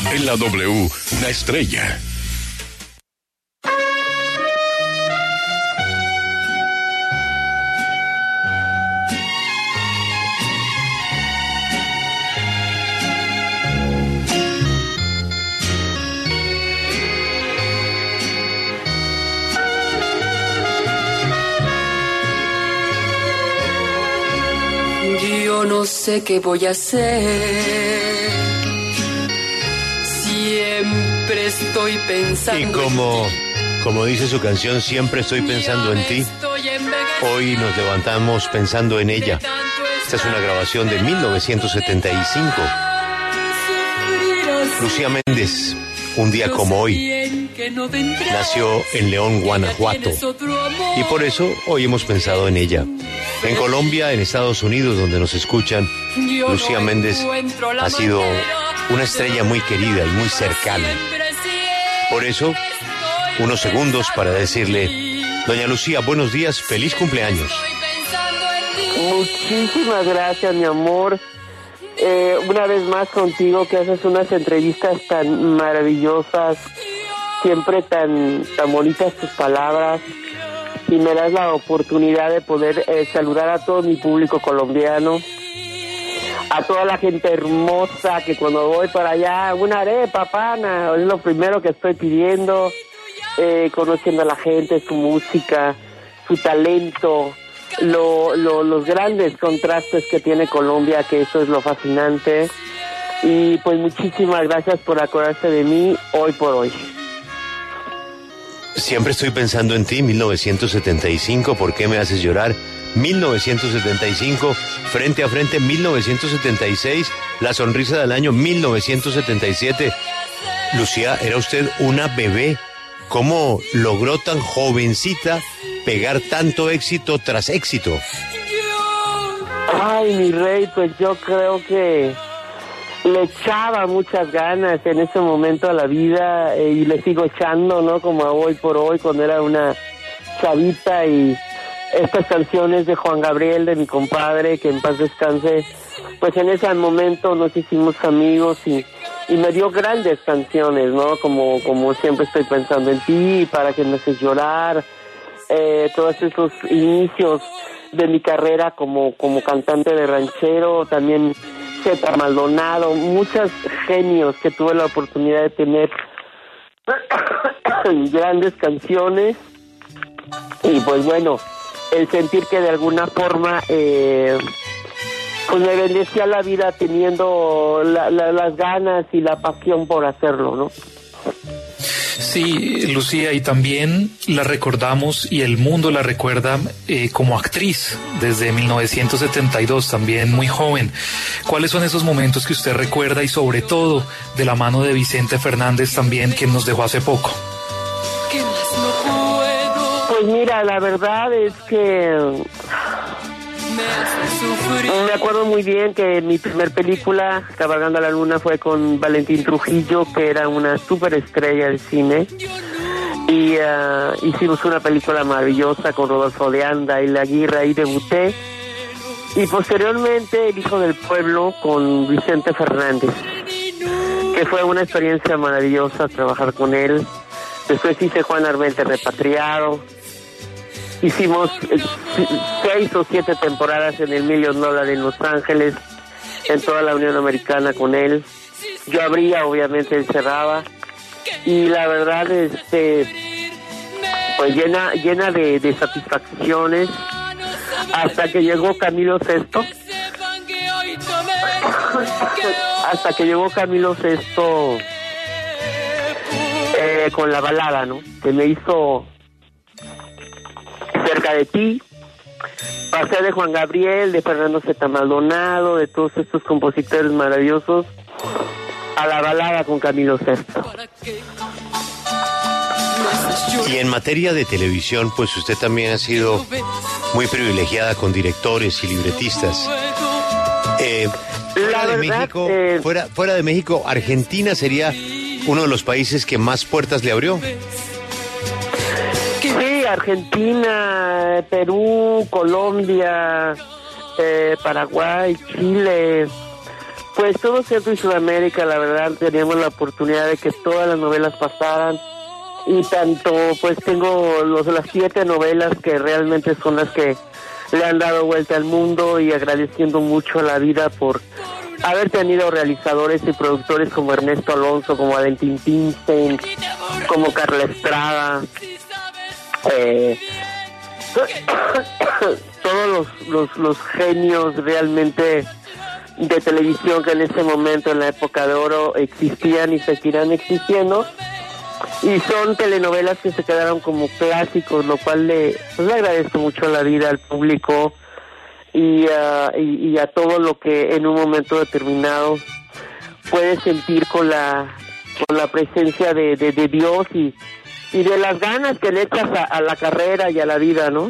En la W, una estrella. Yo no sé qué voy a hacer. Siempre estoy pensando. Y como dice su canción, siempre estoy pensando en ti. Hoy nos levantamos pensando en ella. Esta es una grabación de 1975. Lucía Méndez, un día como hoy, nació en León, Guanajuato. Y por eso hoy hemos pensado en ella. En Colombia, en Estados Unidos, donde nos escuchan, Lucía Méndez ha sido una estrella muy querida y muy cercana. Por eso, unos segundos para decirle, doña Lucía, buenos días, feliz cumpleaños. Muchísimas gracias, mi amor. Una vez más contigo, que haces unas entrevistas tan maravillosas, siempre tan bonitas tus palabras, y me das la oportunidad de poder saludar a todo mi público colombiano, a toda la gente hermosa que cuando voy para allá, una arepa, pana, es lo primero que estoy pidiendo, conociendo a la gente, su música, su talento, los grandes contrastes que tiene Colombia, que eso es lo fascinante. Y pues muchísimas gracias por acordarse de mí hoy por hoy. Siempre estoy pensando en ti, 1975, ¿por qué me haces llorar? 1975, Frente a Frente, 1976, La Sonrisa del Año, 1977. Lucía, era usted una bebé. ¿Cómo logró tan jovencita pegar tanto éxito tras éxito? Ay, mi rey, pues yo creo que le echaba muchas ganas en ese momento a la vida, y le sigo echando, ¿no? Como a hoy por hoy, cuando era una chavita, y estas canciones de Juan Gabriel, de mi compadre, que en paz descanse, pues en ese momento nos hicimos amigos y me dio grandes canciones, ¿no? Como siempre estoy pensando en ti, Para que me haces llorar, todos esos inicios de mi carrera como cantante de ranchero, también Zeta Maldonado, muchos genios que tuve la oportunidad de tener, grandes canciones, y pues bueno, el sentir que de alguna forma pues me bendecía la vida teniendo las ganas y la pasión por hacerlo, ¿no? Sí, Lucía, y también la recordamos y el mundo la recuerda como actriz desde 1972, también muy joven. ¿Cuáles son esos momentos que usted recuerda, y sobre todo de la mano de Vicente Fernández también, quien nos dejó hace poco? Pues mira, la verdad es que me acuerdo muy bien que mi primer película, Cabalgando a la Luna, fue con Valentín Trujillo, que era una superestrella del cine, y hicimos una película maravillosa con Rodolfo de Anda y La Aguirre, ahí debuté, y posteriormente El Hijo del Pueblo con Vicente Fernández, que fue una experiencia maravillosa trabajar con él. Después hice Juan Armente Repatriado. Hicimos 6 o 7 temporadas en el $1 Million en Los Ángeles, en toda la Unión Americana con él. Yo abría, obviamente él cerraba, y la verdad, pues llena de satisfacciones, hasta que llegó Camilo Sesto. Hasta que llegó Camilo Sesto con la balada, ¿no? Que me hizo Cerca de ti. Pasé de Juan Gabriel, de Fernando Zeta Maldonado, de todos estos compositores maravillosos, a la balada con Camilo Sesto. Y en materia de televisión, pues usted también ha sido muy privilegiada con directores y libretistas. Fuera de México, Argentina sería uno de los países que más puertas le abrió. Sí, Argentina, Perú, Colombia, Paraguay, Chile, Pues todo Centro y Sudamérica, la verdad, teníamos la oportunidad de que todas las novelas pasaran. Y tanto, pues tengo las 7 novelas que realmente son las que le han dado vuelta al mundo, y agradeciendo mucho a la vida por haber tenido realizadores y productores como Ernesto Alonso, como Valentín Pimstein, como Carla Estrada, todos los genios realmente de televisión que en ese momento, en la época de oro, existían y seguirán existiendo. Y son telenovelas que se quedaron como clásicos, lo cual le agradezco mucho a la vida, al público y a todo lo que en un momento determinado puedes sentir con la presencia de Dios y de las ganas que le echas a la carrera y a la vida, ¿no?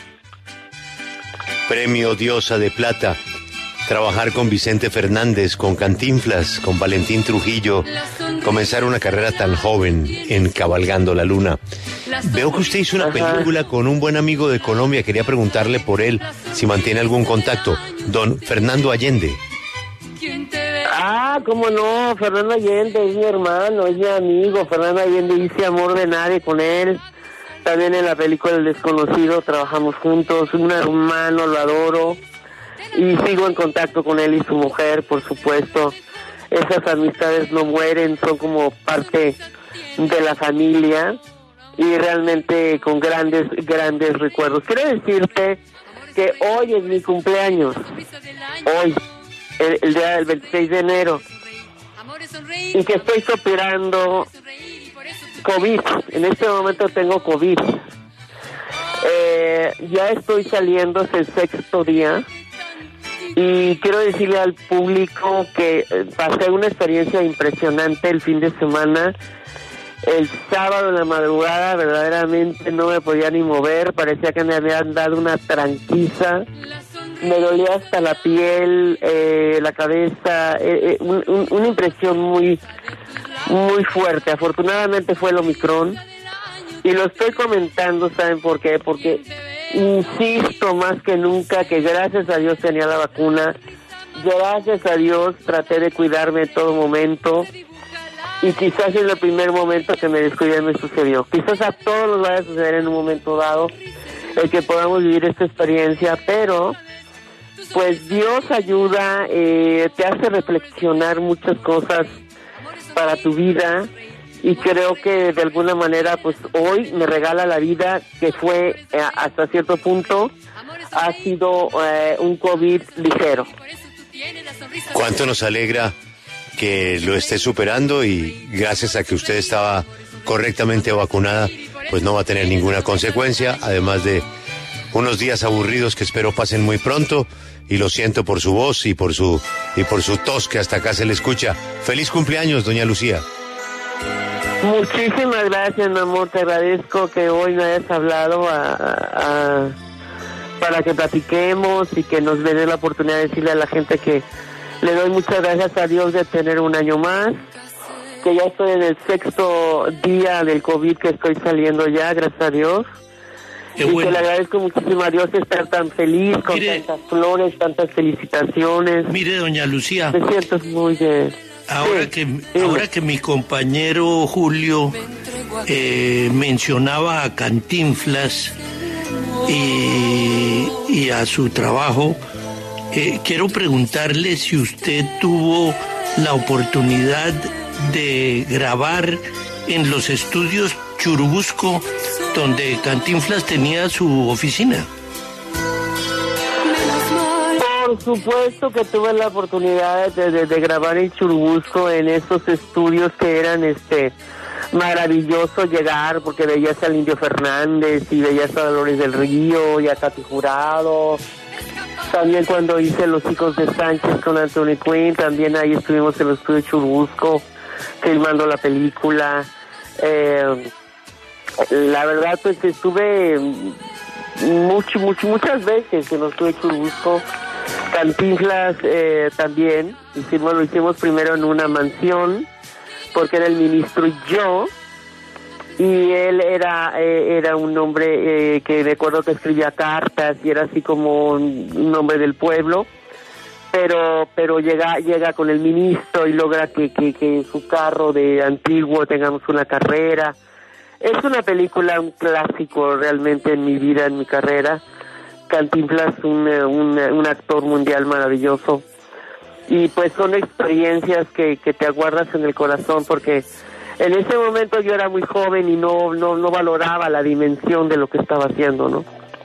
Premio Diosa de Plata. Trabajar con Vicente Fernández, con Cantinflas, con Valentín Trujillo, comenzar una carrera tan joven en Cabalgando la Luna. Veo que usted hizo una película con un buen amigo de Colombia. Quería preguntarle por él, si mantiene algún contacto. Don Fernando Allende. Cómo no, Fernando Allende es mi hermano, es mi amigo. Fernando Allende, hice Amor de Nadie con él. También en la película El Desconocido trabajamos juntos. Un hermano, lo adoro. Y sigo en contacto con él y su mujer, por supuesto. Esas amistades no mueren, son como parte de la familia, y realmente con grandes recuerdos. Quiero decirte que hoy es mi cumpleaños, hoy, el día del 26 de enero, y que estoy superando COVID. En este momento tengo COVID. Ya estoy saliendo, es el 6º día. Y quiero decirle al público que pasé una experiencia impresionante el fin de semana. El sábado en la madrugada verdaderamente no me podía ni mover, parecía que me habían dado una tranquiza, me dolía hasta la piel, la cabeza, una impresión muy fuerte. Afortunadamente fue el Omicron, y lo estoy comentando, ¿saben por qué? Porque insisto más que nunca que gracias a Dios tenía la vacuna, gracias a Dios traté de cuidarme en todo momento, y quizás en el primer momento que me descuidé me sucedió. Quizás a todos nos vaya a suceder en un momento dado el que podamos vivir esta experiencia, pero pues Dios ayuda, te hace reflexionar muchas cosas para tu vida. Y creo que de alguna manera, pues hoy me regala la vida, que fue hasta cierto punto, ha sido un COVID ligero. Cuánto nos alegra que lo esté superando, y gracias a que usted estaba correctamente vacunada, pues no va a tener ninguna consecuencia, además de unos días aburridos que espero pasen muy pronto, y lo siento por su voz y por su tos, que hasta acá se le escucha. Feliz cumpleaños, doña Lucía. Muchísimas gracias, mi amor, te agradezco que hoy me hayas hablado para que platiquemos y que nos dé la oportunidad de decirle a la gente que le doy muchas gracias a Dios de tener un año más, que ya estoy en el 6º día del COVID, que estoy saliendo ya, gracias a Dios. Qué y bueno. Que le agradezco muchísimo a Dios estar tan feliz, con tantas flores, tantas felicitaciones. Mire, doña Lucía. Me siento muy bien. Ahora que mi compañero Julio mencionaba a Cantinflas y a su trabajo, quiero preguntarle si usted tuvo la oportunidad de grabar en los estudios Churubusco, donde Cantinflas tenía su oficina. Por supuesto que tuve la oportunidad de grabar en Churubusco, en esos estudios que eran maravilloso llegar, porque veías al Indio Fernández y veías a Dolores del Río y a Katy Jurado. También cuando hice Los Hijos de Sánchez con Anthony Quinn, también ahí estuvimos en el estudio Churubusco filmando la película. La verdad, pues estuve muchas veces en los estudios Churubusco. Cantinflas también lo hicimos primero en una mansión, porque era el ministro y yo, y él era un hombre que recuerdo que escribía cartas y era así como un hombre del pueblo, pero llega con el ministro y logra que su carro de antiguo tengamos una carrera. Es una película, un clásico realmente en mi vida, en mi carrera. Cantinflas, un actor mundial maravilloso. Y pues son experiencias que te aguardas en el corazón, porque en ese momento yo era muy joven y no valoraba la dimensión de lo que estaba haciendo, ¿no?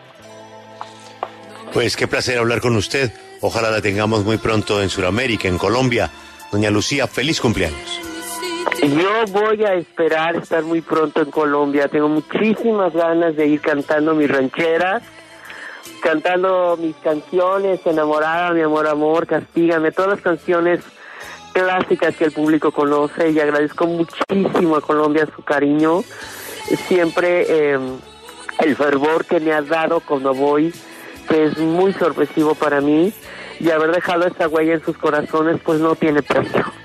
Pues qué placer hablar con usted. Ojalá la tengamos muy pronto en Sudamérica, en Colombia. Doña Lucía, feliz cumpleaños. Yo voy a esperar estar muy pronto en Colombia. Tengo muchísimas ganas de ir cantando mis rancheras, cantando mis canciones, Enamorada, Mi Amor, Amor, Castígame, todas las canciones clásicas que el público conoce, y agradezco muchísimo a Colombia su cariño, siempre el fervor que me ha dado cuando voy, que es muy sorpresivo para mí, y haber dejado esa huella en sus corazones pues no tiene precio.